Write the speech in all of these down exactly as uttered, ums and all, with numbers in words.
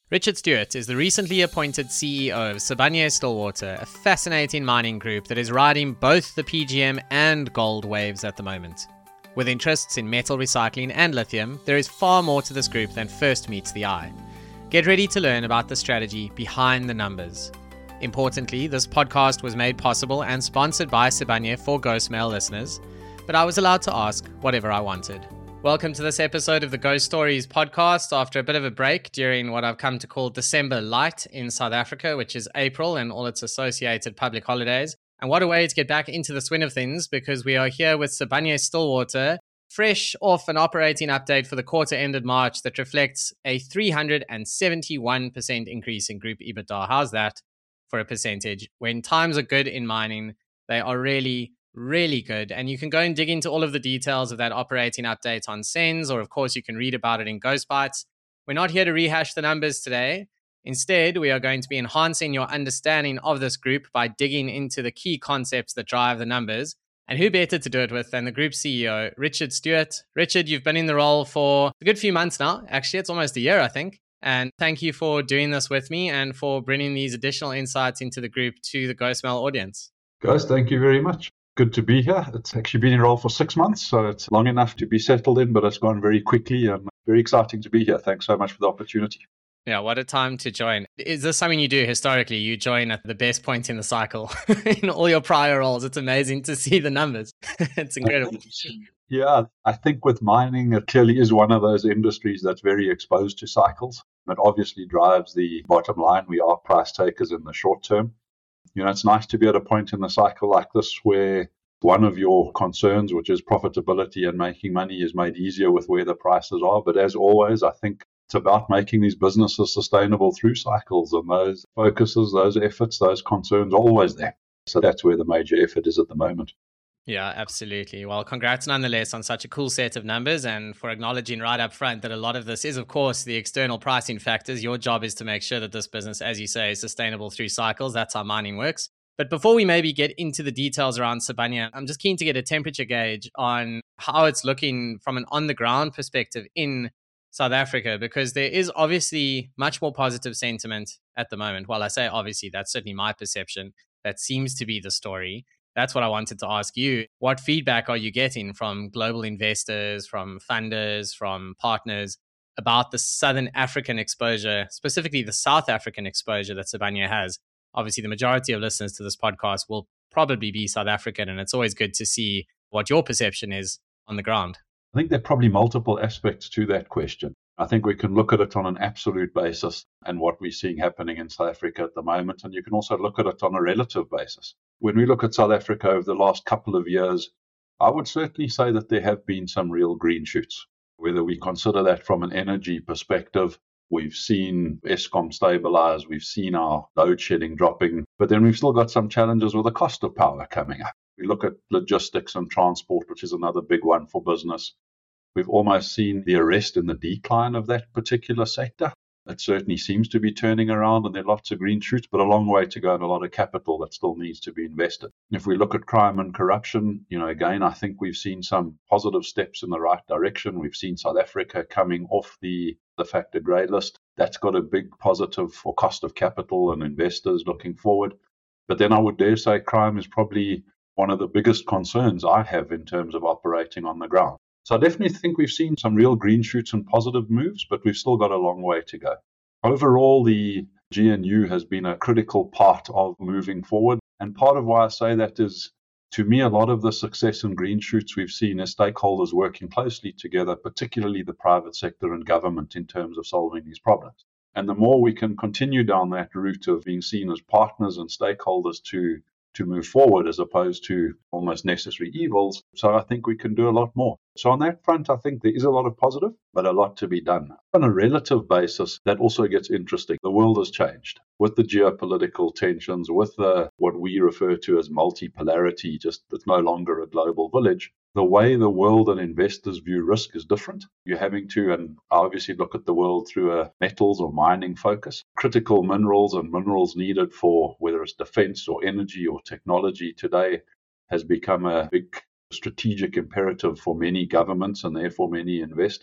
Richard Stewart is the recently appointed C E O of Sibanye-Stillwater, a fascinating mining group that is riding both the P G M and gold waves at the moment. With interests in metal recycling and lithium, there is far more to this group than first meets the eye. Get ready to learn about the strategy behind the numbers. Importantly, this podcast was made possible and sponsored by Sibanye for Ghost Mail listeners, but I was allowed to ask whatever I wanted. Welcome to this episode of the Ghost Stories podcast after a bit of a break during what I've come to call December Light in South Africa, which is April and all its associated public holidays. And what a way to get back into the swing of things, because we are here with Sibanye-Stillwater, fresh off an operating update for the quarter ended March that reflects a three hundred seventy-one percent increase in group EBITDA. How's that for a percentage? When times are good in mining, they are really really good. And you can go and dig into all of the details of that operating update on Sens, or of course you can read about it in Ghost Bites. We're not here to rehash the numbers today. Instead, we are going to be enhancing your understanding of this group by digging into the key concepts that drive the numbers. And who better to do it with than the group C E O, Richard Stewart. Richard, you've been in the role for a good few months now. Actually, it's almost a year, I think. And thank you for doing this with me and for bringing these additional insights into the group to the Ghost Mail audience. Ghost, thank you very much. Good to be here. It's actually been in role for six months, so it's long enough to be settled in, but it's gone very quickly and very exciting to be here. Thanks so much for the opportunity. Yeah, what a time to join. Is this something you do historically? You join at the best point in the cycle in all your prior roles. It's amazing to see the numbers. It's incredible. Yeah, I think with mining, it clearly is one of those industries that's very exposed to cycles. It obviously drives the bottom line. We are price takers in the short term. You know, it's nice to be at a point in the cycle like this where one of your concerns, which is profitability and making money, is made easier with where the prices are. But as always, I think it's about making these businesses sustainable through cycles, and those focuses, those efforts, those concerns are always there. So that's where the major effort is at the moment. Yeah, absolutely. Well, congrats nonetheless on such a cool set of numbers and for acknowledging right up front that a lot of this is, of course, the external pricing factors. Your job is to make sure that this business, as you say, is sustainable through cycles. That's how mining works. But before we maybe get into the details around Sibanye, I'm just keen to get a temperature gauge on how it's looking from an on-the-ground perspective in South Africa, because there is obviously much more positive sentiment at the moment. Well, I say obviously, that's certainly my perception. That seems to be the story. That's what I wanted to ask you. What feedback are you getting from global investors, from funders, from partners about the Southern African exposure, specifically the South African exposure that Sibanye has? Obviously, the majority of listeners to this podcast will probably be South African, and it's always good to see what your perception is on the ground. I think there are probably multiple aspects to that question. I think we can look at it on an absolute basis and what we're seeing happening in South Africa at the moment, and you can also look at it on a relative basis. When we look at South Africa over the last couple of years, I would certainly say that there have been some real green shoots. Whether we consider that from an energy perspective, we've seen Eskom stabilize, we've seen our load shedding dropping, but then we've still got some challenges with the cost of power coming up. We look at logistics and transport, which is another big one for business. We've almost seen the arrest in the decline of that particular sector. It certainly seems to be turning around, and there are lots of green shoots, but a long way to go and a lot of capital that still needs to be invested. If we look at crime and corruption, you know, again, I think we've seen some positive steps in the right direction. We've seen South Africa coming off the, the factor grey list. That's got a big positive for cost of capital and investors looking forward. But then I would dare say crime is probably one of the biggest concerns I have in terms of operating on the ground. So I definitely think we've seen some real green shoots and positive moves, but we've still got a long way to go. Overall, the G N U has been a critical part of moving forward. And part of why I say that is, to me, a lot of the success and green shoots we've seen is stakeholders working closely together, particularly the private sector and government, in terms of solving these problems. And the more we can continue down that route of being seen as partners and stakeholders to to move forward as opposed to almost necessary evils. So I think we can do a lot more. So on that front, I think there is a lot of positive, but a lot to be done. On a relative basis, that also gets interesting. The world has changed with the geopolitical tensions, with the what we refer to as multipolarity, just it's no longer a global village. The way the world and investors view risk is different. You're having to, and obviously look at the world through a metals or mining focus. Critical minerals and minerals needed for whether it's defense or energy or technology today has become a big strategic imperative for many governments and therefore many investors.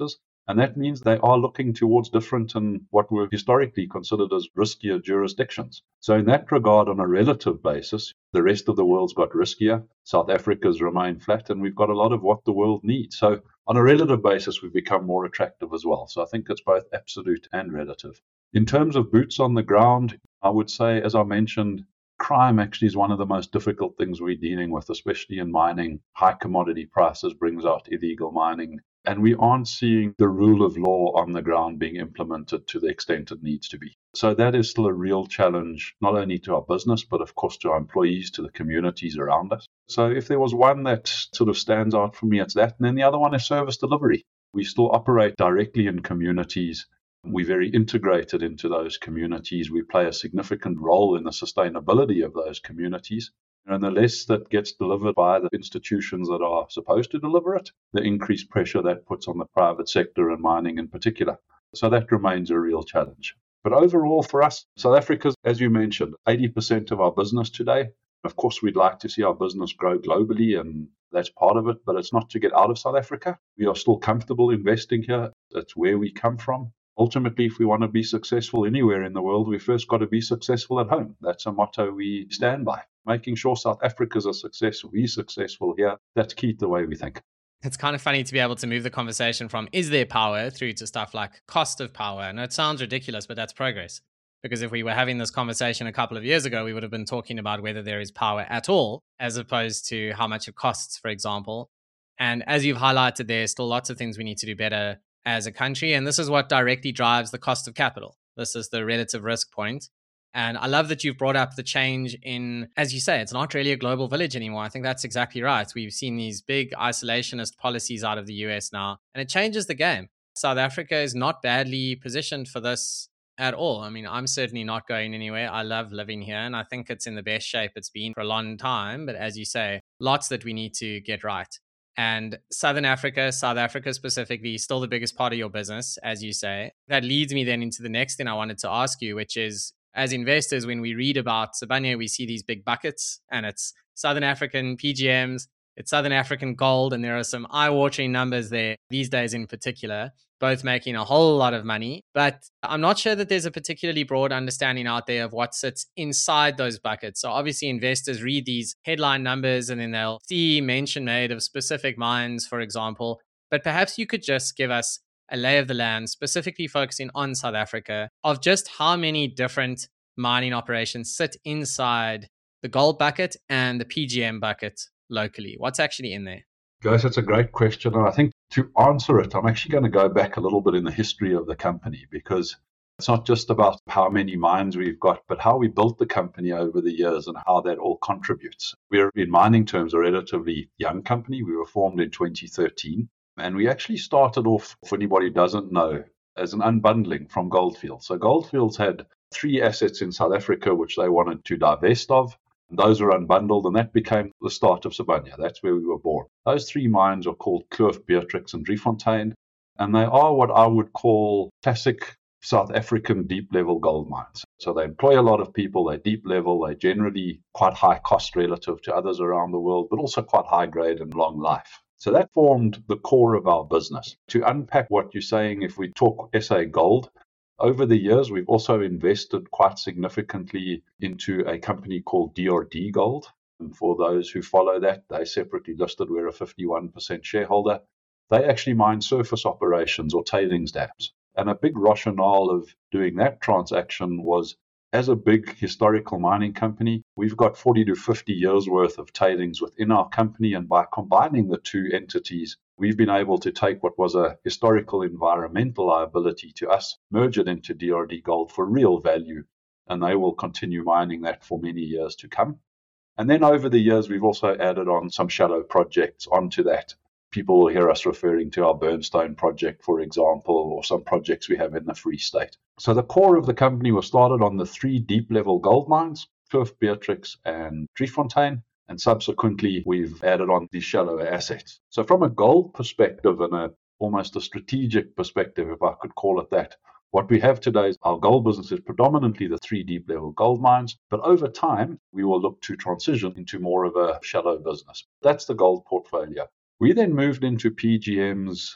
And that means they are looking towards different and what were historically considered as riskier jurisdictions. So in that regard, on a relative basis, the rest of the world's got riskier. South Africa's remained flat, and we've got a lot of what the world needs. So on a relative basis, we've become more attractive as well. So I think it's both absolute and relative. In terms of boots on the ground, I would say, as I mentioned, crime actually is one of the most difficult things we're dealing with, especially in mining. High commodity prices brings out illegal mining. And we aren't seeing the rule of law on the ground being implemented to the extent it needs to be. So that is still a real challenge, not only to our business, but of course to our employees, to the communities around us. So if there was one that sort of stands out for me, it's that. And then the other one is service delivery. We still operate directly in communities. We're very integrated into those communities. We play a significant role in the sustainability of those communities. And the less that gets delivered by the institutions that are supposed to deliver it, the increased pressure that puts on the private sector and mining in particular. So that remains a real challenge. But overall for us, South Africa, as you mentioned, eighty percent of our business today. Of course, we'd like to see our business grow globally, and that's part of it, but it's not to get out of South Africa. We are still comfortable investing here. It's where we come from. Ultimately, if we want to be successful anywhere in the world, we first got to be successful at home. That's a motto we stand by. Making sure South Africa's a success, we're successful here. That's key to the way we think. It's kind of funny to be able to move the conversation from is there power through to stuff like cost of power. And it sounds ridiculous, but that's progress. Because if we were having this conversation a couple of years ago, we would have been talking about whether there is power at all, as opposed to how much it costs, for example. And as you've highlighted, there's still lots of things we need to do better as a country. And this is what directly drives the cost of capital. This is the relative risk point. And I love that you've brought up the change in, as you say, it's not really a global village anymore. I think that's exactly right. We've seen these big isolationist policies out of the U S now, and it changes the game. South Africa is not badly positioned for this at all. I mean, I'm certainly not going anywhere. I love living here, and I think it's in the best shape it's been for a long time. But as you say, lots that we need to get right. And Southern Africa, South Africa specifically, is still the biggest part of your business, as you say. That leads me then into the next thing I wanted to ask you, which is, as investors, when we read about Sibanye, we see these big buckets, and it's Southern African P G Ms, it's Southern African gold, and there are some eye-watering numbers there these days in particular, both making a whole lot of money. But I'm not sure that there's a particularly broad understanding out there of what sits inside those buckets. So obviously investors read these headline numbers and then they'll see mention made of specific mines, for example. But perhaps you could just give us a lay of the land, specifically focusing on South Africa, of just how many different mining operations sit inside the gold bucket and the P G M bucket locally. What's actually in there? Guys, that's a great question. And I think to answer it, I'm actually going to go back a little bit in the history of the company, because it's not just about how many mines we've got, but how we built the company over the years and how that all contributes. We're, in mining terms, a relatively young company. We were formed in twenty thirteen. And we actually started off, for anybody who doesn't know, as an unbundling from Gold Fields. So Gold Fields had three assets in South Africa which they wanted to divest of. And those were unbundled, and that became the start of Sibanye. That's where we were born. Those three mines are called Kloof, Beatrix, and Driefontein, and they are what I would call classic South African deep-level gold mines. So they employ a lot of people, they're deep-level, they're generally quite high cost relative to others around the world, but also quite high grade and long life. So that formed the core of our business. To unpack what you're saying, if we talk S A Gold, over the years, we've also invested quite significantly into a company called D R D Gold. And for those who follow that, they're separately listed. We're a fifty-one percent shareholder. They actually mine surface operations or tailings dams. And a big rationale of doing that transaction was, as a big historical mining company, we've got forty to fifty years worth of tailings within our company. And by combining the two entities, we've been able to take what was a historical environmental liability to us, merge it into D R D Gold for real value, and they will continue mining that for many years to come. And then over the years, we've also added on some shallow projects onto that. People will hear us referring to our Burnstone project, for example, or some projects we have in the Free State. So the core of the company was started on the three deep-level gold mines, Kloof, Beatrix, and Driefontein. And subsequently, we've added on these shallower assets. So from a gold perspective and a, almost a strategic perspective, if I could call it that, what we have today is our gold business is predominantly the three deep-level gold mines. But over time, we will look to transition into more of a shallow business. That's the gold portfolio. We then moved into P G Ms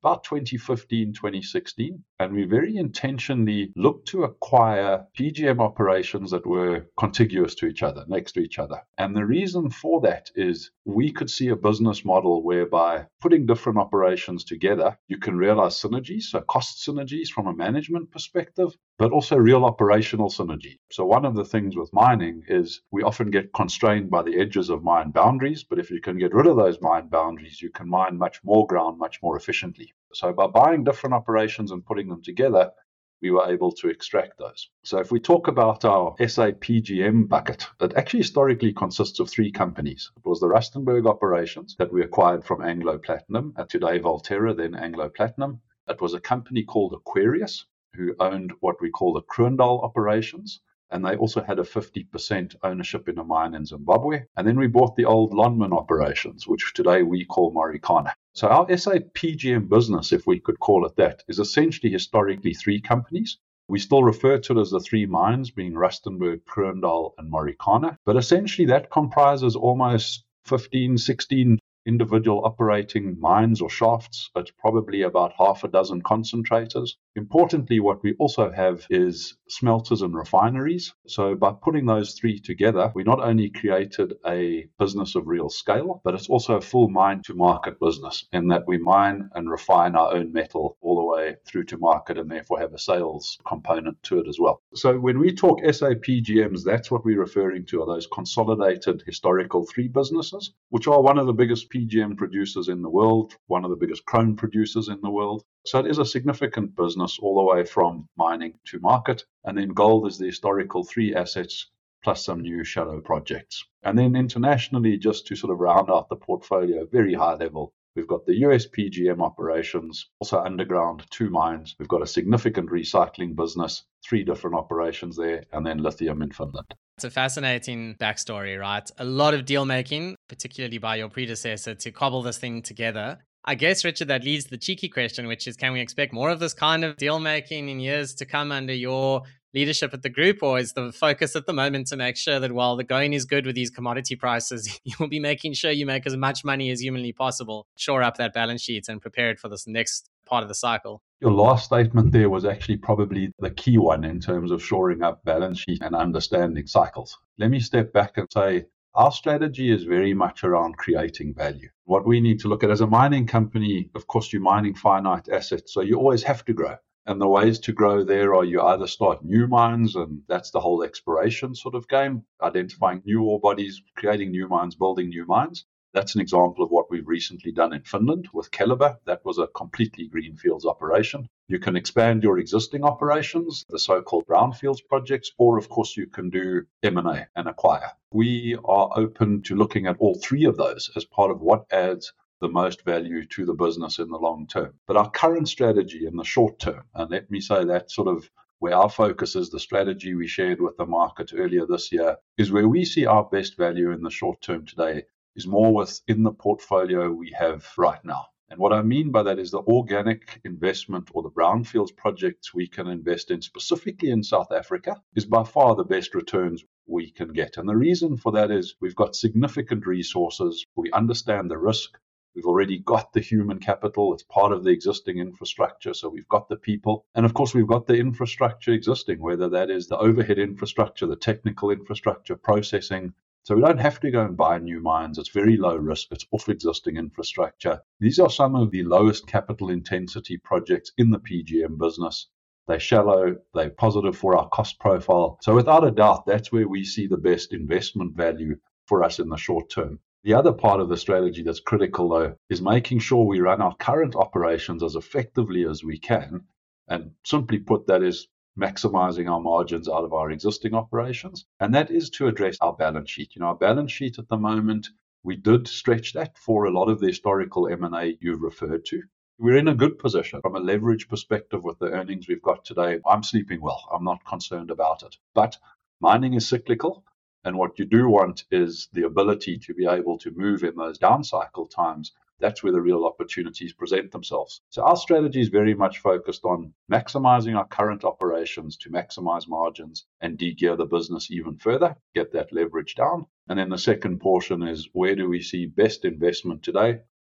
about twenty fifteen, twenty sixteen, and we very intentionally looked to acquire P G M operations that were contiguous to each other, next to each other. And the reason for that is we could see a business model whereby putting different operations together, you can realize synergies, so cost synergies from a management perspective, but also real operational synergy. So one of the things with mining is we often get constrained by the edges of mine boundaries, but if you can get rid of those mine boundaries, you can mine much more ground much more efficiently. So by buying different operations and putting them together, we were able to extract those. So if we talk about our S A P G M bucket, it actually historically consists of three companies. It was the Rustenburg operations that we acquired from Anglo Platinum, at today Valterra, then Anglo Platinum. It was a company called Aquarius, who owned what we call the Kroondal operations, and they also had a fifty percent ownership in a mine in Zimbabwe. And then we bought the old Lonmin operations, which today we call Marikana. So our S A P G M business, if we could call it that, is essentially historically three companies. We still refer to it as the three mines, being Rustenburg, Kroondal, and Marikana. But essentially that comprises almost fifteen, sixteen individual operating mines or shafts. It's probably about half a dozen concentrators. Importantly, what we also have is smelters and refineries. So by putting those three together, we not only created a business of real scale, but it's also a full mine to market business in that we mine and refine our own metal all the way through to market and therefore have a sales component to it as well. So when we talk S A P G Ms, that's what we're referring to, are those consolidated historical three businesses, which are one of the biggest P G M producers in the world, one of the biggest chrome producers in the world. So it is a significant business all the way from mining to market. And then gold is the historical three assets plus some new shallow projects. And then internationally, just to sort of round out the portfolio, very high level, we've got the U S P G M operations, also underground, two mines. We've got a significant recycling business, three different operations there, and then lithium in Finland. It's a fascinating backstory, right? A lot of deal making, particularly by your predecessor, to cobble this thing together. I guess, Richard, that leads to the cheeky question, which is, can we expect more of this kind of deal making in years to come under your leadership at the group? Or is the focus at the moment to make sure that while the going is good with these commodity prices, you'll be making sure you make as much money as humanly possible, shore up that balance sheet and prepare it for this next part of the cycle? Your last statement there was actually probably the key one in terms of shoring up balance sheet and understanding cycles. Let me step back and say, our strategy is very much around creating value. What we need to look at as a mining company, of course, you're mining finite assets, so you always have to grow. And the ways to grow there are you either start new mines, and that's the whole exploration sort of game, identifying new ore bodies, creating new mines, building new mines. That's an example of what we've recently done in Finland with Keliber. That was a completely greenfields operation. You can expand your existing operations, the so-called brownfields projects, or of course you can do M and A and acquire. We are open to looking at all three of those as part of what adds the most value to the business in the long term. But our current strategy in the short term, and let me say that sort of where our focus is, the strategy we shared with the market earlier this year, is where we see our best value in the short term today is more within the portfolio we have right now. And what I mean by that is the organic investment or the brownfields projects we can invest in, specifically in South Africa, is by far the best returns we can get. And the reason for that is we've got significant resources. We understand the risk. We've already got the human capital. It's part of the existing infrastructure. So we've got the people. And of course, we've got the infrastructure existing, whether that is the overhead infrastructure, the technical infrastructure, processing. So we don't have to go and buy new mines. It's very low risk. It's off existing infrastructure. These are some of the lowest capital intensity projects in the P G M business. They're shallow. They're positive for our cost profile. So without a doubt, that's where we see the best investment value for us in the short term. The other part of the strategy that's critical, though, is making sure we run our current operations as effectively as we can. And simply put, that is maximizing our margins out of our existing operations. And that is to address our balance sheet. You know, our balance sheet at the moment, we did stretch that for a lot of the historical M and A you've referred to. We're in a good position from a leverage perspective with the earnings we've got today. I'm sleeping well. I'm not concerned about it. But mining is cyclical. And what you do want is the ability to be able to move in those down cycle times. That's where the real opportunities present themselves. So our strategy is very much focused on maximizing our current operations to maximize margins and de-gear the business even further, get that leverage down. And then the second portion is, where do we see best investment today?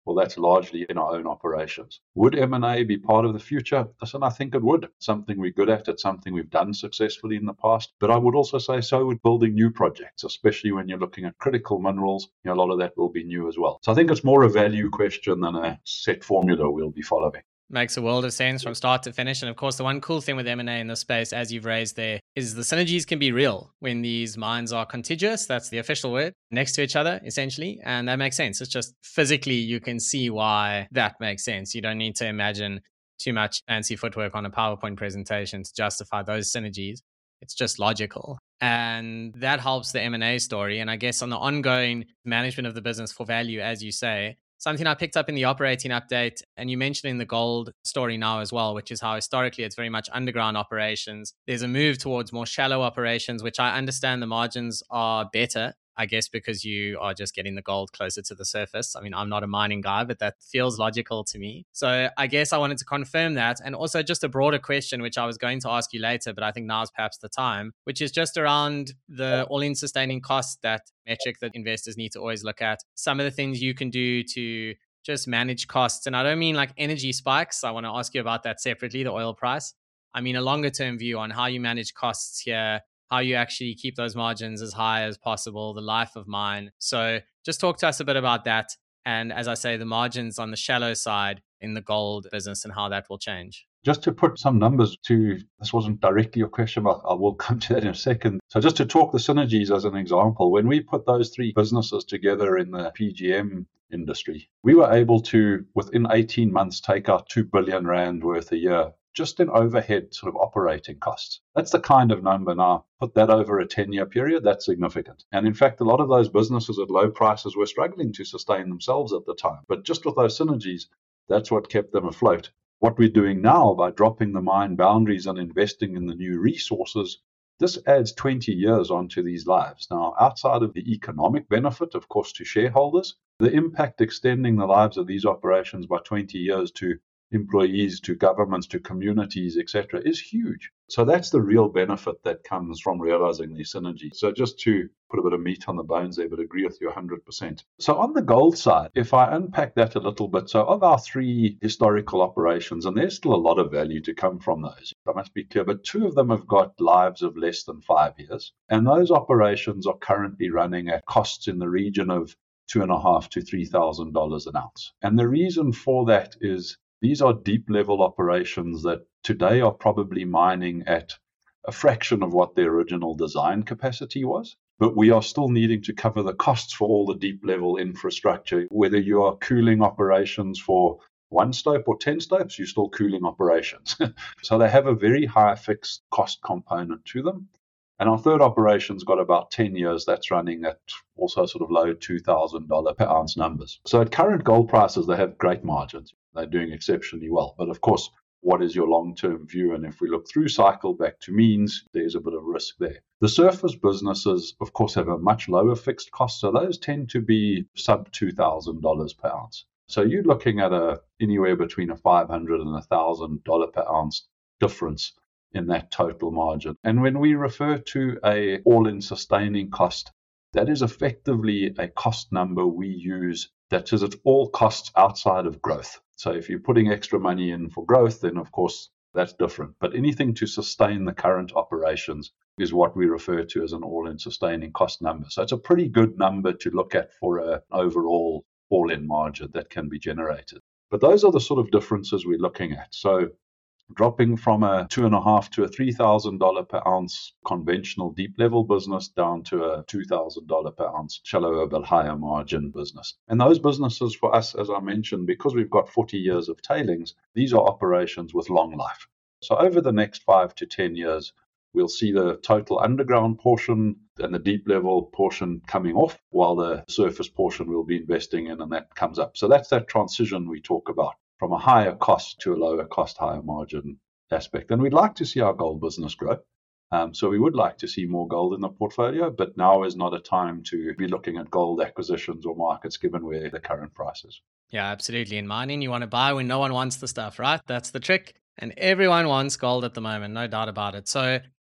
Well, that's largely in our own operations. Would M and A be part of the future? Listen, I think it would. Something we're good at. It's something we've done successfully in the past. But I would also say so with building new projects, especially when you're looking at critical minerals. You know, a lot of that will be new as well. So I think it's more a value question than a set formula we'll be following. Makes a world of sense from start to finish. And of course, the one cool thing with M and A in this space, as you've raised there, is the synergies can be real when these mines are contiguous. That's the official word, next to each other, essentially. And that makes sense. It's just physically, you can see why that makes sense. You don't need to imagine too much fancy footwork on a PowerPoint presentation to justify those synergies. It's just logical. And that helps the M and A story. And I guess on the ongoing management of the business for value, as you say, something I picked up in the operating update, and you mentioned in the gold story now as well, which is how historically it's very much underground operations. There's a move towards more shallow operations, which I understand the margins are better, I guess, because you are just getting the gold closer to the surface. I mean, I'm not a mining guy, but that feels logical to me. So I guess I wanted to confirm that. And also just a broader question, which I was going to ask you later, but I think now's perhaps the time, which is just around the all-in sustaining cost, that metric that investors need to always look at. Some of the things you can do to just manage costs. And I don't mean like energy spikes. I want to ask you about that separately, the oil price. I mean a longer term view on how you manage costs here, how you actually keep those margins as high as possible, the life of mine. So just talk to us a bit about that. And as I say, the margins on the shallow side in the gold business and how that will change. Just to put some numbers to, this wasn't directly your question, but I will come to that in a second. So just to talk the synergies as an example, when we put those three businesses together in the P G M industry, we were able to, within eighteen months, take out two billion rand worth a year just in overhead sort of operating costs. That's the kind of number. Now, put that over a ten-year period, that's significant. And in fact, a lot of those businesses at low prices were struggling to sustain themselves at the time. But just with those synergies, that's what kept them afloat. What we're doing now by dropping the mine boundaries and investing in the new resources, this adds twenty years onto these lives. Now, outside of the economic benefit, of course, to shareholders, the impact extending the lives of these operations by twenty years to employees, to governments, to communities, et cetera, is huge. So that's the real benefit that comes from realizing these synergies. So just to put a bit of meat on the bones there, but agree with you one hundred percent. So on the gold side, if I unpack that a little bit, so of our three historical operations, and there's still a lot of value to come from those, I must be clear, but two of them have got lives of less than five years. And those operations are currently running at costs in the region of two and a half to three thousand dollars an ounce. And the reason for that is these are deep level operations that today are probably mining at a fraction of what their original design capacity was. But we are still needing to cover the costs for all the deep level infrastructure. Whether you are cooling operations for one stope or ten stopes, you're still cooling operations. So they have a very high fixed cost component to them. And our third operation's got about ten years. That's running at also sort of low two thousand dollars per ounce numbers. So at current gold prices, they have great margins. They're doing exceptionally well. But of course, what is your long-term view? And if we look through cycle back to means, there's a bit of risk there. The surface businesses, of course, have a much lower fixed cost. So those tend to be sub two thousand dollars per ounce. So you're looking at a anywhere between a five hundred dollars and one thousand dollars per ounce difference in that total margin. And when we refer to a all-in sustaining cost, that is effectively a cost number we use that is at all costs outside of growth. So if you're putting extra money in for growth, then of course that's different. But anything to sustain the current operations is what we refer to as an all-in sustaining cost number. So it's a pretty good number to look at for an overall all-in margin that can be generated. But those are the sort of differences we're looking at. So dropping from a two and a half to a three thousand dollars per ounce conventional deep level business down to a two thousand dollars per ounce shallower but higher margin business. And those businesses for us, as I mentioned, because we've got forty years of tailings, these are operations with long life. So over the next five to ten years, we'll see the total underground portion and the deep level portion coming off, while the surface portion we'll be investing in, and that comes up. So that's that transition we talk about, from a higher cost to a lower cost, higher margin aspect. And we'd like to see our gold business grow. Um, so we would like to see more gold in the portfolio, but now is not a time to be looking at gold acquisitions or markets given where the current price is. Yeah, absolutely. In mining, you want to buy when no one wants the stuff, right? That's the trick. And everyone wants gold at the moment, no doubt about it. So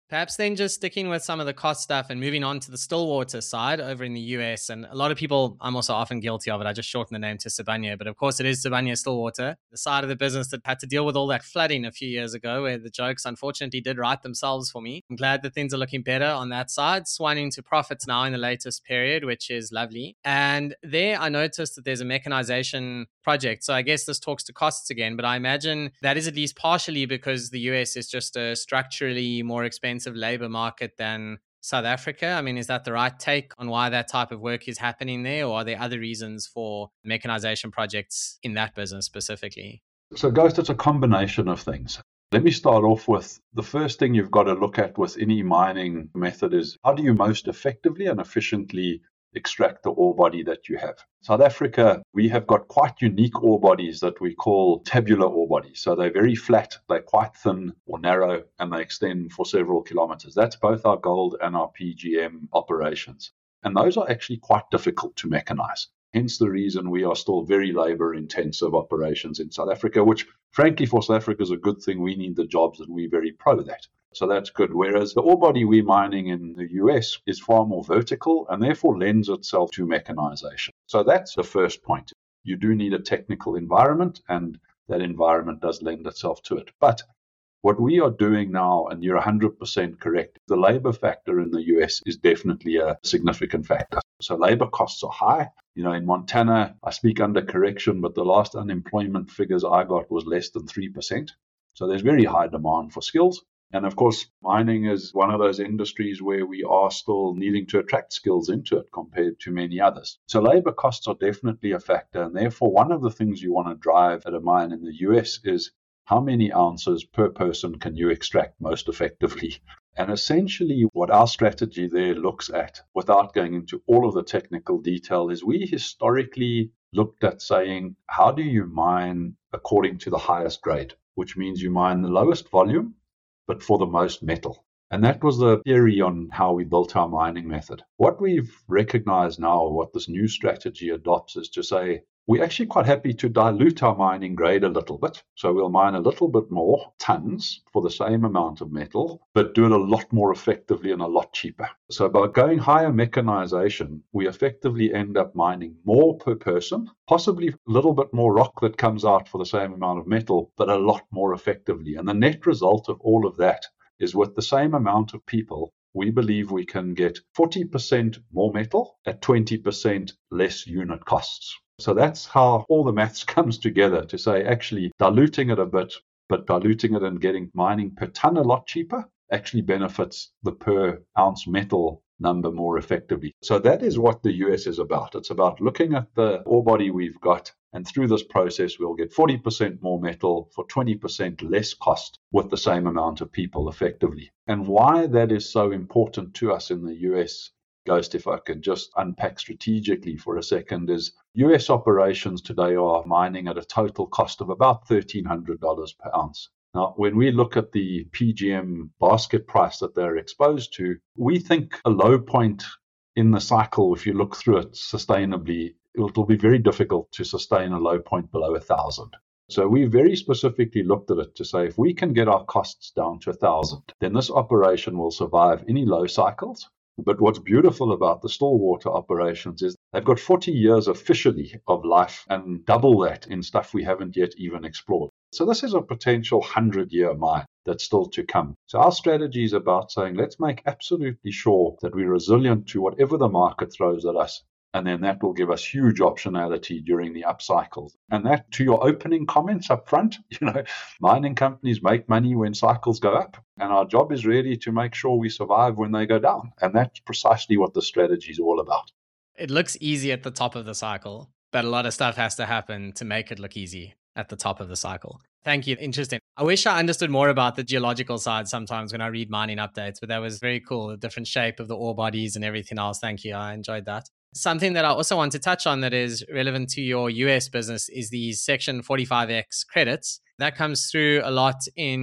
Perhaps then just sticking with some of the cost stuff and moving on to the Stillwater side over in the U S. And a lot of people, I'm also often guilty of it. I just shorten the name to Sibanye, but of course it is Sibanye Stillwater, the side of the business that had to deal with all that flooding a few years ago, where the jokes unfortunately did write themselves for me. I'm glad that things are looking better on that side, swanning to profits now in the latest period, which is lovely. And there I noticed that there's a mechanization project. So I guess this talks to costs again, but I imagine that is at least partially because the U S is just a structurally more expensive labor market than South Africa. I mean, is that the right take on why that type of work is happening there, or are there other reasons for mechanization projects in that business specifically? So, Ghost, it's a combination of things. Let me start off with the first thing you've got to look at with any mining method is how do you most effectively and efficiently extract the ore body that you have. South Africa, we have got quite unique ore bodies that we call tabular ore bodies. So they're very flat, they're quite thin or narrow, and they extend for several kilometers. That's both our gold and our P G M operations. And those are actually quite difficult to mechanize. Hence the reason we are still very labor-intensive operations in South Africa, which frankly for South Africa is a good thing. We need the jobs and we're very pro that. So that's good. Whereas the ore body we're mining in the U S is far more vertical and therefore lends itself to mechanization. So that's the first point. You do need a technical environment, and that environment does lend itself to it. But what we are doing now, and you're one hundred percent correct, the labor factor in the U S is definitely a significant factor. So labor costs are high. You know, in Montana, I speak under correction, but the last unemployment figures I got was less than three percent. So there's very high demand for skills. And of course, mining is one of those industries where we are still needing to attract skills into it compared to many others. So labor costs are definitely a factor. And therefore, one of the things you want to drive at a mine in the U S is how many ounces per person can you extract most effectively? And essentially what our strategy there looks at, without going into all of the technical detail, is we historically looked at saying, how do you mine according to the highest grade, which means you mine the lowest volume, but for the most metal. And that was the theory on how we built our mining method. What we've recognized now, what this new strategy adopts, is to say, we're actually quite happy to dilute our mining grade a little bit. So we'll mine a little bit more tons for the same amount of metal, but do it a lot more effectively and a lot cheaper. So by going higher mechanization, we effectively end up mining more per person, possibly a little bit more rock that comes out for the same amount of metal, but a lot more effectively. And the net result of all of that is with the same amount of people, we believe we can get forty percent more metal at twenty percent less unit costs. So that's how all the maths comes together to say actually diluting it a bit, but diluting it and getting mining per ton a lot cheaper actually benefits the per ounce metal number more effectively. So that is what the U S is about. It's about looking at the ore body we've got, and through this process, we'll get forty percent more metal for twenty percent less cost with the same amount of people effectively. And why that is so important to us in the U S, Ghost, if I can just unpack strategically for a second, is U S operations today are mining at a total cost of about thirteen hundred dollars per ounce. Now, when we look at the P G M basket price that they're exposed to, we think a low point in the cycle, if you look through it sustainably, it will be very difficult to sustain a low point below one thousand. So we very specifically looked at it to say if we can get our costs down to one thousand, then this operation will survive any low cycles. But what's beautiful about the Stillwater operations is they've got forty years officially of life and double that in stuff we haven't yet even explored. So this is a potential hundred-year mine that's still to come. So our strategy is about saying, let's make absolutely sure that we're resilient to whatever the market throws at us. And then that will give us huge optionality during the up cycles. And that, to your opening comments up front, you know, mining companies make money when cycles go up. And our job is really to make sure we survive when they go down. And that's precisely what the strategy is all about. It looks easy at the top of the cycle, but a lot of stuff has to happen to make it look easy at the top of the cycle. Thank you. Interesting. I wish I understood more about the geological side sometimes when I read mining updates, but that was very cool. The different shape of the ore bodies and everything else. Thank you. I enjoyed that. Something that I also want to touch on that is relevant to your U S business is these Section forty-five X credits. That comes through a lot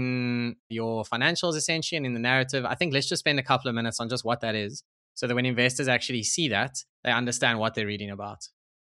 in your financials, essentially, and in the narrative. I think let's just spend a couple of minutes on just what that is so that when investors actually see that, they understand what they're reading about.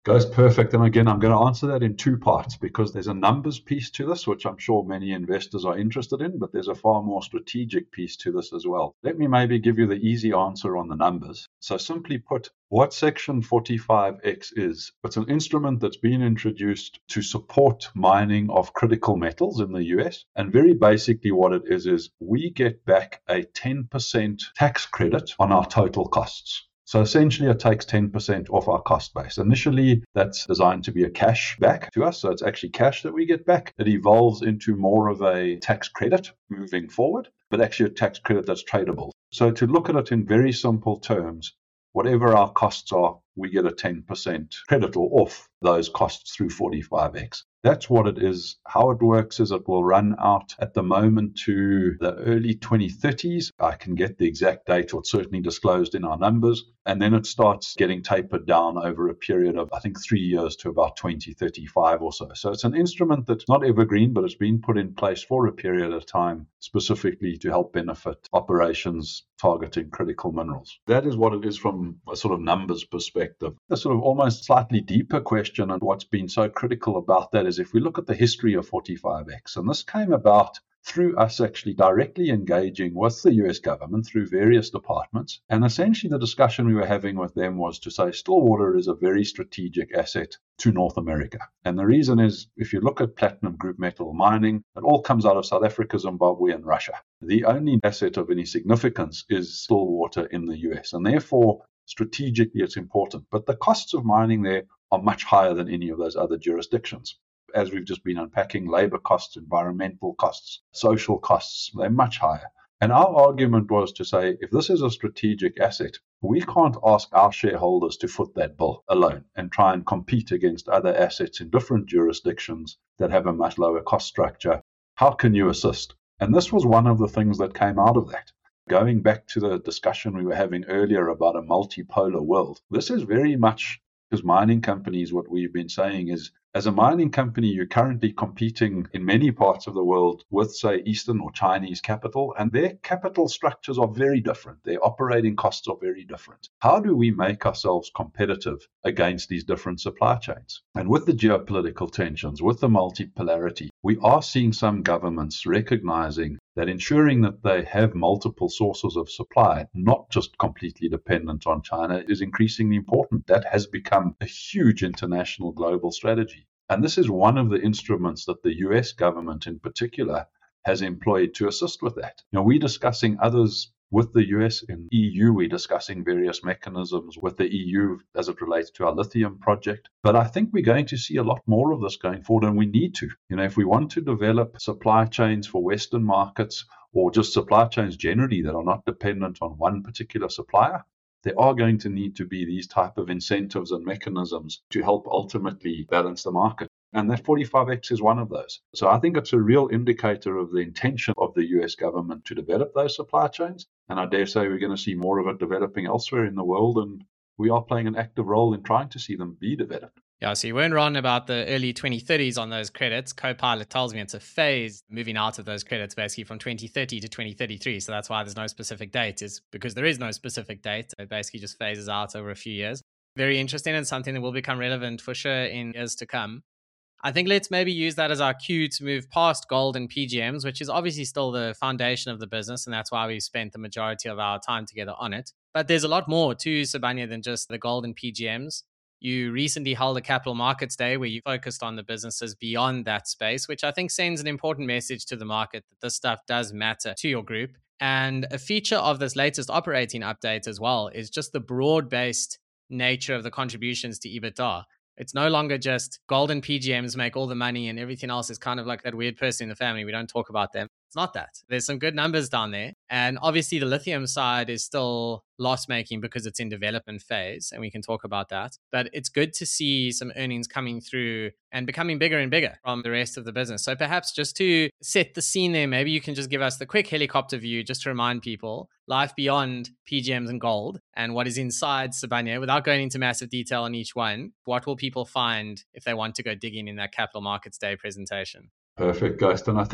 Goes perfect. And again, I'm going to answer that in two parts because there's a numbers piece to this, which I'm sure many investors are interested in, but there's a far more strategic piece to this as well. Let me maybe give you the easy answer on the numbers. So simply put, what Section forty-five X is, it's an instrument that's been introduced to support mining of critical metals in the U S. And very basically what it is, is we get back a ten percent tax credit on our total costs. So essentially, it takes ten percent off our cost base. Initially, that's designed to be a cash back to us. So it's actually cash that we get back. It evolves into more of a tax credit moving forward, but actually a tax credit that's tradable. So to look at it in very simple terms, whatever our costs are, we get a ten percent credit or off those costs through forty-five X. That's what it is. How it works is it will run out at the moment to the early twenty thirties. I can get the exact date, or it's certainly disclosed in our numbers. And then it starts getting tapered down over a period of, I think, three years to about twenty thirty-five or so. So it's an instrument that's not evergreen, but it's been put in place for a period of time specifically to help benefit operations targeting critical minerals. That is what it is from a sort of numbers perspective. A sort of almost slightly deeper question, and what's been so critical about that is if we look at the history of forty-five X, and this came about through us actually directly engaging with the U S government through various departments. And essentially the discussion we were having with them was to say Stillwater is a very strategic asset to North America. And the reason is, if you look at platinum group metal mining, it all comes out of South Africa, Zimbabwe, and Russia. The only asset of any significance is Stillwater in the U S. And therefore, strategically, it's important. But the costs of mining there are much higher than any of those other jurisdictions. As we've just been unpacking, labor costs, environmental costs, social costs, they're much higher. And our argument was to say, if this is a strategic asset, we can't ask our shareholders to foot that bill alone and try and compete against other assets in different jurisdictions that have a much lower cost structure. How can you assist? And this was one of the things that came out of that. Going back to the discussion we were having earlier about a multipolar world, this is very much because mining companies, what we've been saying is, as a mining company, you're currently competing in many parts of the world with, say, Eastern or Chinese capital, and their capital structures are very different. Their operating costs are very different. How do we make ourselves competitive against these different supply chains? And with the geopolitical tensions, with the multipolarity, we are seeing some governments recognizing that ensuring that they have multiple sources of supply, not just completely dependent on China, is increasingly important. That has become a huge international global strategy. And this is one of the instruments that the U S government in particular has employed to assist with that. You know, we're discussing others with the U S. In E U, we're discussing various mechanisms with the E U as it relates to our lithium project. But I think we're going to see a lot more of this going forward, and we need to. You know, if we want to develop supply chains for Western markets, or just supply chains generally that are not dependent on one particular supplier, there are going to need to be these type of incentives and mechanisms to help ultimately balance the market. And that forty-five X is one of those. So I think it's a real indicator of the intention of the U S government to develop those supply chains. And I dare say we're going to see more of it developing elsewhere in the world. And we are playing an active role in trying to see them be developed. Yeah, so you weren't wrong about the early twenty thirties on those credits. Copilot tells me it's a phase moving out of those credits basically from twenty thirty to twenty thirty-three. So that's why there's no specific date, is because there is no specific date. It basically just phases out over a few years. Very interesting, and something that will become relevant for sure in years to come. I think let's maybe use that as our cue to move past gold and P G Ms, which is obviously still the foundation of the business, and that's why we've spent the majority of our time together on it. But there's a lot more to Sibanye than just the gold and P G Ms. You recently held a capital markets day where you focused on the businesses beyond that space, which I think sends an important message to the market that this stuff does matter to your group. And a feature of this latest operating update as well is just the broad-based nature of the contributions to EBITDA. It's no longer just gold and P G Ms make all the money and everything else is kind of like that weird person in the family. We don't talk about them. It's not that. There's some good numbers down there. And obviously the lithium side is still loss-making because it's in development phase, and we can talk about that. But it's good to see some earnings coming through and becoming bigger and bigger from the rest of the business. So perhaps just to set the scene there, maybe you can just give us the quick helicopter view just to remind people life beyond P G Ms and gold and what is inside Sibanye without going into massive detail on each one. What will people find if they want to go digging in that Capital Markets Day presentation? Perfect, Ghost. And I think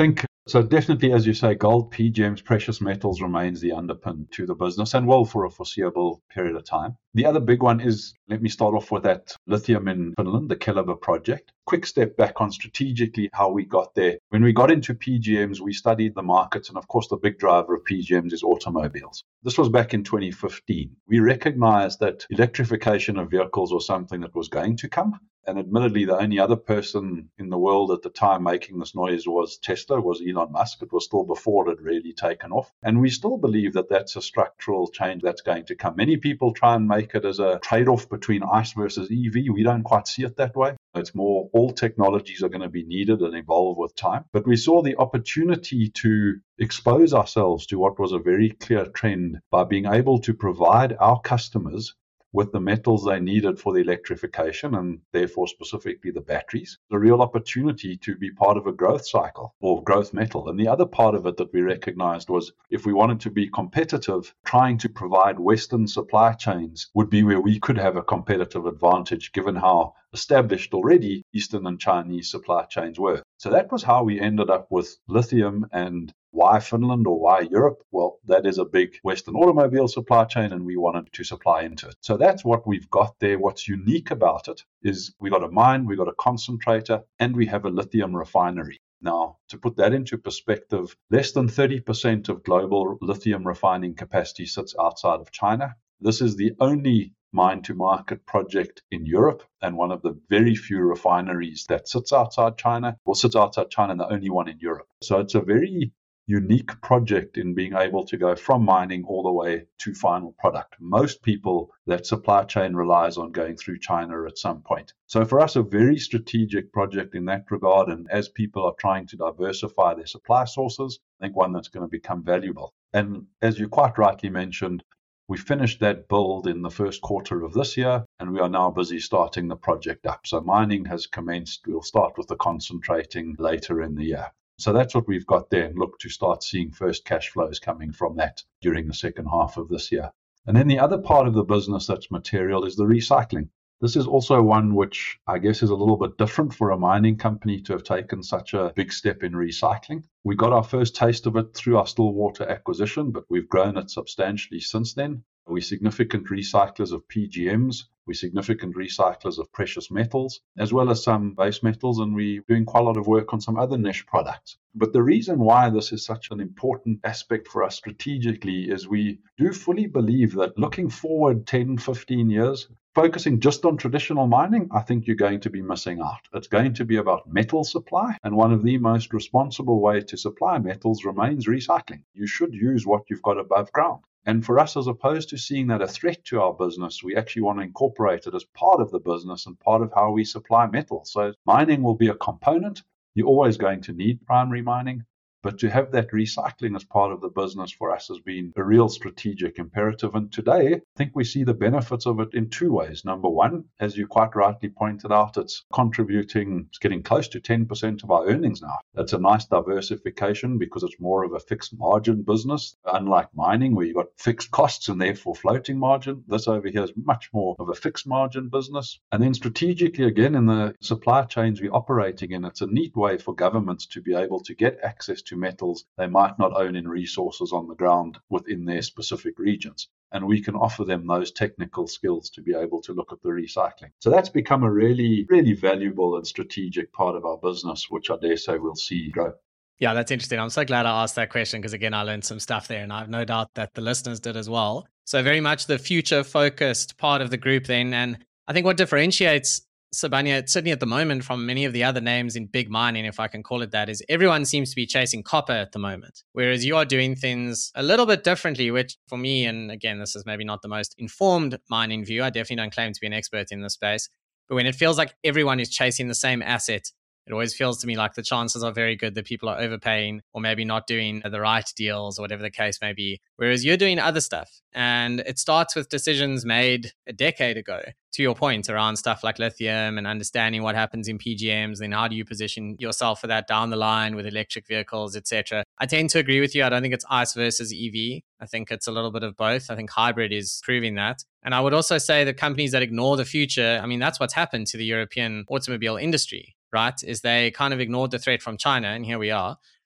So definitely, as you say, gold, P G Ms, precious metals remains the underpin to the business and will for a foreseeable period of time. The other big one is, let me start off with that lithium in Finland, the Keliber project. Quick step back on strategically how we got there. When we got into P G Ms, we studied the markets, and of course the big driver of P G Ms is automobiles. This was back in twenty fifteen. We recognized that electrification of vehicles was something that was going to come. And admittedly, the only other person in the world at the time making this noise was Tesla, was Elon Musk. It was still before it had really taken off. And we still believe that that's a structural change that's going to come. Many people try and make it as a trade-off between ICE versus E V. We don't quite see it that way. It's more all technologies are going to be needed and evolve with time. But we saw the opportunity to expose ourselves to what was a very clear trend by being able to provide our customers with the metals they needed for the electrification and therefore specifically the batteries, the real opportunity to be part of a growth cycle or growth metal. And the other part of it that we recognized was if we wanted to be competitive, trying to provide Western supply chains would be where we could have a competitive advantage given how established already Eastern and Chinese supply chains were. So that was how we ended up with lithium. And why Finland or why Europe? Well, that is a big Western automobile supply chain and we wanted to supply into it. So that's what we've got there. What's unique about it is we got a mine, we got a concentrator, and we have a lithium refinery. Now, to put that into perspective, less than thirty percent of global lithium refining capacity sits outside of China. This is the only mine-to-market project in Europe and one of the very few refineries that sits outside China, or sits outside China and the only one in Europe. So it's a very unique project in being able to go from mining all the way to final product. Most people, that supply chain relies on going through China at some point. So for us, a very strategic project in that regard. And as people are trying to diversify their supply sources, I think one that's going to become valuable. And as you quite rightly mentioned, we finished that build in the first quarter of this year, and we are now busy starting the project up. So mining has commenced. We'll start with the concentrating later in the year. So that's what we've got there, and look to start seeing first cash flows coming from that during the second half of this year. And then the other part of the business that's material is the recycling. This is also one which I guess is a little bit different for a mining company to have taken such a big step in recycling. We got our first taste of it through our Stillwater acquisition, but we've grown it substantially since then. We're significant recyclers of P G Ms. We're significant recyclers of precious metals, as well as some base metals, and we're doing quite a lot of work on some other niche products. But the reason why this is such an important aspect for us strategically is we do fully believe that looking forward ten, fifteen years, focusing just on traditional mining, I think you're going to be missing out. It's going to be about metal supply, and one of the most responsible ways to supply metals remains recycling. You should use what you've got above ground. And for us, as opposed to seeing that a threat to our business, we actually want to incorporate it as part of the business and part of how we supply metal. So mining will be a component. You're always going to need primary mining. But to have that recycling as part of the business for us has been a real strategic imperative. And today, I think we see the benefits of it in two ways. Number one, as you quite rightly pointed out, it's contributing, it's getting close to ten percent of our earnings now. That's a nice diversification because it's more of a fixed margin business, unlike mining where you've got fixed costs and therefore floating margin. This over here is much more of a fixed margin business. And then strategically, again, in the supply chains we're operating in, it's a neat way for governments to be able to get access to metals they might not own in resources on the ground within their specific regions. And we can offer them those technical skills to be able to look at the recycling. So that's become a really, really valuable and strategic part of our business, which I dare say we'll see grow. Yeah, that's interesting. I'm so glad I asked that question because, again, I learned some stuff there and I have no doubt that the listeners did as well. So very much the future-focused part of the group then. And I think what differentiates Sibanye, certainly at the moment, from many of the other names in big mining, if I can call it that, is everyone seems to be chasing copper at the moment. Whereas you are doing things a little bit differently, which for me, and again, this is maybe not the most informed mining view. I definitely don't claim to be an expert in this space. But when it feels like everyone is chasing the same asset, it always feels to me like the chances are very good that people are overpaying or maybe not doing the right deals or whatever the case may be. Whereas you're doing other stuff. And it starts with decisions made a decade ago, to your point, around stuff like lithium and understanding what happens in P G Ms. Then how do you position yourself for that down the line with electric vehicles, et cetera. I tend to agree with you. I don't think it's ICE versus E V. I think it's a little bit of both. I think hybrid is proving that. And I would also say that companies that ignore the future, I mean, that's what's happened to the European automobile industry. Right, is they kind of ignored the threat from China, and here we are.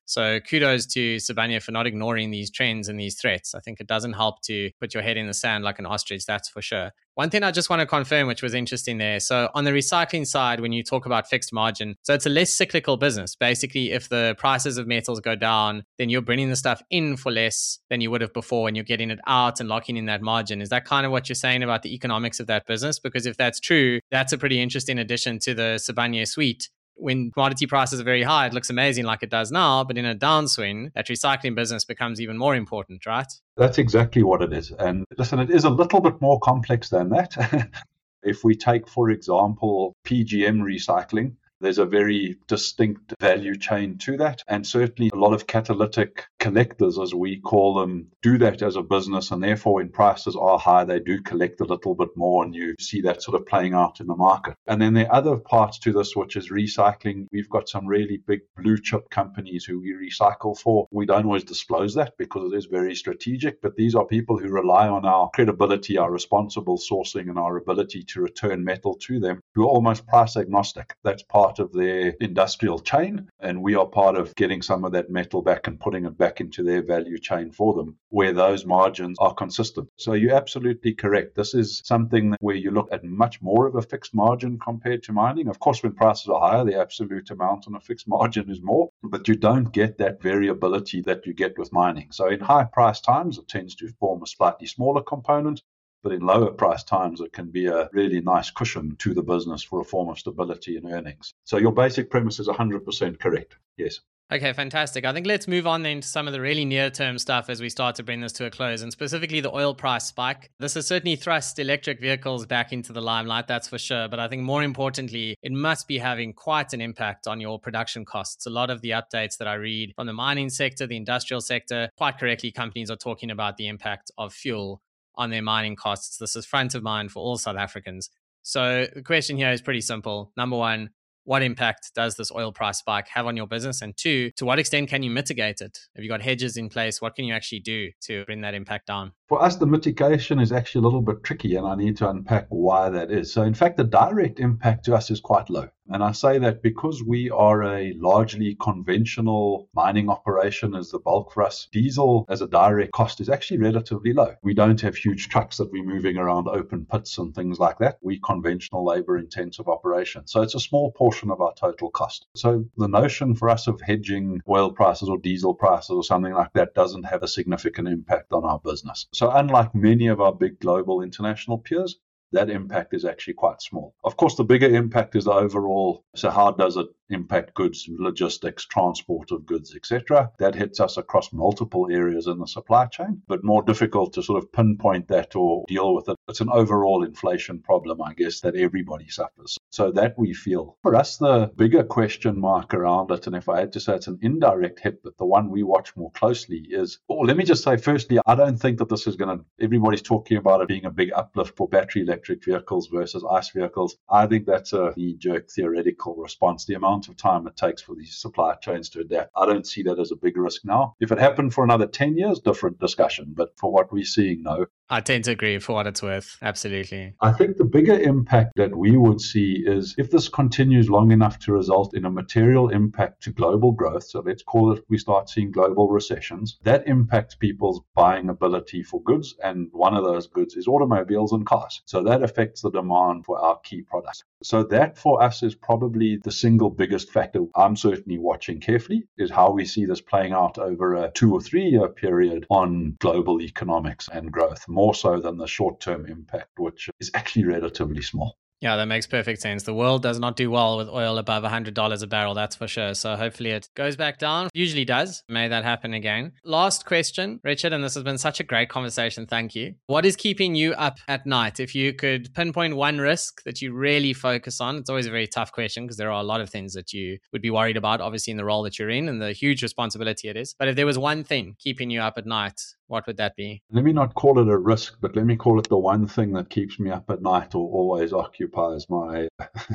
So kudos to Sibanye for not ignoring these trends and these threats. I think it doesn't help to put your head in the sand like an ostrich, that's for sure. One thing I just want to confirm, which was interesting there. So on the recycling side, when you talk about fixed margin, so it's a less cyclical business. Basically, if the prices of metals go down, then you're bringing the stuff in for less than you would have before and you're getting it out and locking in that margin. Is that kind of what you're saying about the economics of that business? Because if that's true, that's a pretty interesting addition to the Sibanye suite. When commodity prices are very high, it looks amazing like it does now, but in a downswing, that recycling business becomes even more important, right? That's exactly what it is. And listen, it is a little bit more complex than that. If we take, for example, P G M recycling, there's a very distinct value chain to that. And certainly a lot of catalytic collectors, as we call them, do that as a business. And therefore, when prices are high, they do collect a little bit more. And you see that sort of playing out in the market. And then there are other parts to this, which is recycling. We've got some really big blue chip companies who we recycle for. We don't always disclose that because it is very strategic. But these are people who rely on our credibility, our responsible sourcing, and our ability to return metal to them, who are almost price agnostic. That's part of their industrial chain, and we are part of getting some of that metal back and putting it back into their value chain for them, where those margins are consistent. So you're absolutely correct. This is something where you look at much more of a fixed margin compared to mining. Of course, when prices are higher, the absolute amount on a fixed margin is more, but you don't get that variability that you get with mining. So in high price times, it tends to form a slightly smaller component. But in lower price times, it can be a really nice cushion to the business for a form of stability in earnings. So your basic premise is one hundred percent correct. Yes. Okay, fantastic. I think let's move on then to some of the really near-term stuff as we start to bring this to a close, and specifically the oil price spike. This has certainly thrust electric vehicles back into the limelight, that's for sure. But I think more importantly, it must be having quite an impact on your production costs. A lot of the updates that I read from the mining sector, the industrial sector, quite correctly, companies are talking about the impact of fuel on their mining costs. This is front of mind for all South Africans. So the question here is pretty simple. Number one, what impact does this oil price spike have on your business? And two, to what extent can you mitigate it? Have you got hedges in place? What can you actually do to bring that impact down? For us, the mitigation is actually a little bit tricky, and I need to unpack why that is. So in fact, the direct impact to us is quite low. And I say that because we are a largely conventional mining operation as the bulk for us, diesel as a direct cost is actually relatively low. We don't have huge trucks that we're moving around open pits and things like that. We conventional labor intensive operation. So it's a small portion of our total cost. So the notion for us of hedging oil prices or diesel prices or something like that doesn't have a significant impact on our business. So unlike many of our big global international peers, that impact is actually quite small. Of course, the bigger impact is the overall, so how does it impact goods, logistics, transport of goods, et cetera. That hits us across multiple areas in the supply chain, but more difficult to sort of pinpoint that or deal with it. It's an overall inflation problem, I guess, that everybody suffers. So that we feel. For us, the bigger question mark around it, and if I had to say it's an indirect hit, but the one we watch more closely is, well, let me just say, firstly, I don't think that this is going to, everybody's talking about it being a big uplift for battery electric vehicles versus ICE vehicles. I think that's a knee-jerk theoretical response. The amount of time it takes for these supply chains to adapt, I don't see that as a big risk now. If it happened for another ten years, different discussion. But for what we're seeing, no. I tend to agree for what it's worth. Absolutely. I think the bigger impact that we would see is if this continues long enough to result in a material impact to global growth, so let's call it we start seeing global recessions, that impacts people's buying ability for goods. And one of those goods is automobiles and cars. So that affects the demand for our key products. So that for us is probably the single biggest factor I'm certainly watching carefully, is how we see this playing out over a two or three year period on global economics and growth, more so than the short-term impact, which is actually relatively small. Yeah, that makes perfect sense. The world does not do well with oil above one hundred dollars a barrel, that's for sure. So hopefully it goes back down. Usually does. May that happen again. Last question, Richard, and this has been such a great conversation. Thank you. What is keeping you up at night? If you could pinpoint one risk that you really focus on, it's always a very tough question because there are a lot of things that you would be worried about, obviously in the role that you're in and the huge responsibility it is. But if there was one thing keeping you up at night, what would that be? Let me not call it a risk, but let me call it the one thing that keeps me up at night or always occupies my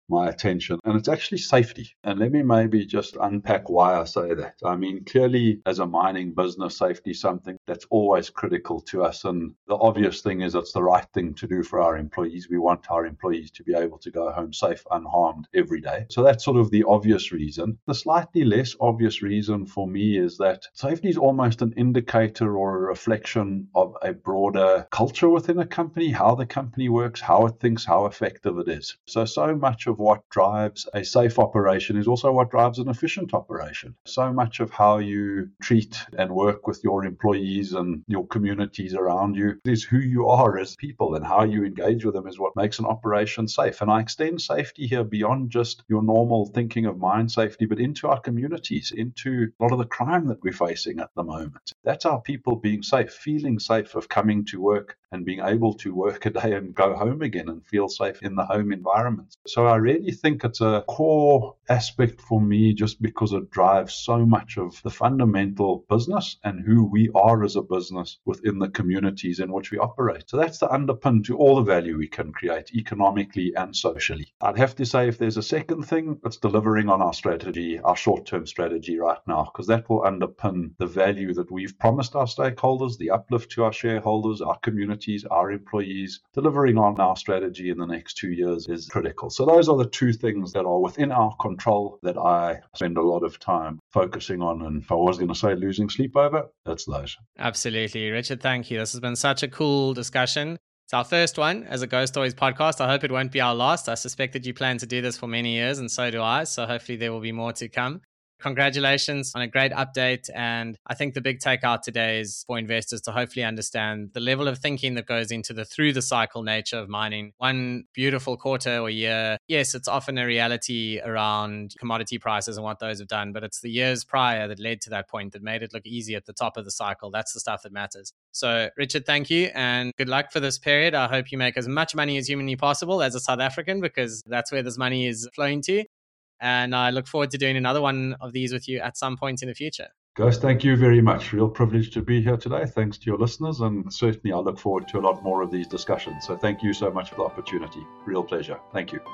my attention, and it's actually safety. And let me maybe just unpack why I say that. I mean, clearly, as a mining business, safety is something that's always critical to us. And the obvious thing is it's the right thing to do for our employees. We want our employees to be able to go home safe, unharmed every day. So that's sort of the obvious reason. The slightly less obvious reason for me is that safety is almost an indicator or a reflection of a broader culture within a company, how the company works, how it thinks, how effective it is. So, so much of what drives a safe operation is also what drives an efficient operation. So much of how you treat and work with your employees and your communities around you is who you are as people, and how you engage with them is what makes an operation safe. And I extend safety here beyond just your normal thinking of mine safety, but into our communities, into a lot of the crime that we're facing at the moment. That's our people being safe, feeling safe of coming to work and being able to work a day and go home again and feel safe in the home environment. So I really think it's a core aspect for me, just because it drives so much of the fundamental business and who we are as a business within the communities in which we operate. So that's the underpin to all the value we can create economically and socially. I'd have to say, if there's a second thing, it's delivering on our strategy, our short-term strategy right now, because that will underpin the value that we've promised our stakeholders, the uplift to our shareholders, our community, our employees. Delivering on our strategy in the next two years is critical. So those are the two things that are within our control that I spend a lot of time focusing on. And if I was going to say losing sleep over, that's those. Absolutely. Richard, thank you. This has been such a cool discussion. It's our first one as a Ghost Stories podcast. I hope it won't be our last. I suspect that you plan to do this for many years, and so do I. So hopefully there will be more to come. Congratulations on a great update. And I think the big takeout today is for investors to hopefully understand the level of thinking that goes into the through the cycle nature of mining. One beautiful quarter or year, yes, it's often a reality around commodity prices and what those have done, but it's the years prior that led to that point that made it look easy at the top of the cycle. That's the stuff that matters. So Richard, thank you and good luck for this period. I hope you make as much money as humanly possible as a South African, because that's where this money is flowing to. And I look forward to doing another one of these with you at some point in the future. Guys, thank you very much. Real privilege to be here today. Thanks to your listeners. And certainly I look forward to a lot more of these discussions. So thank you so much for the opportunity. Real pleasure. Thank you.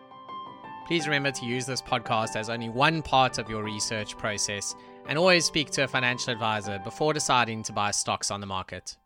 Please remember to use this podcast as only one part of your research process, and always speak to a financial advisor before deciding to buy stocks on the market.